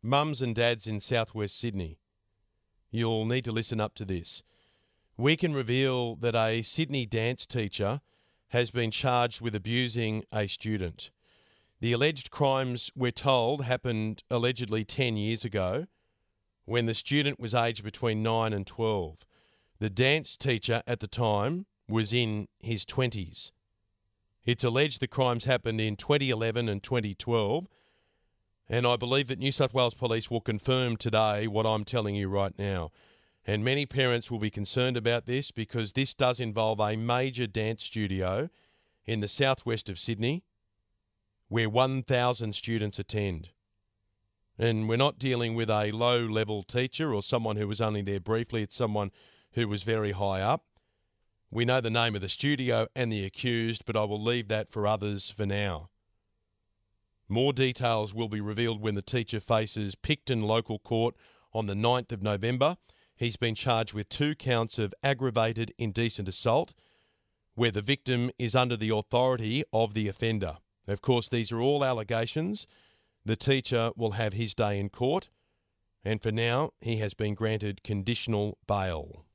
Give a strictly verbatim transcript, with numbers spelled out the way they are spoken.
mums and dads in southwest Sydney, you'll need to listen up to this. We can reveal that a Sydney dance teacher has been charged with abusing a student. The alleged crimes, we're told, happened allegedly ten years ago when the student was aged between nine and twelve. The dance teacher at the time was in his twenties. It's alleged the crimes happened in twenty eleven and twenty twelve, and I believe that New South Wales Police will confirm today what I'm telling you right now. And many parents will be concerned about this because this does involve a major dance studio in the southwest of Sydney where one thousand students attend. And we're not dealing with a low-level teacher or someone who was only there briefly. It's someone who was very high up. We know the name of the studio and the accused, but I will leave that for others for now. More details will be revealed when the teacher faces Picton Local Court on the ninth of November. He's been charged with two counts of aggravated indecent assault, where the victim is under the authority of the offender. Of course, these are all allegations. The teacher will have his day in court, and for now, he has been granted conditional bail.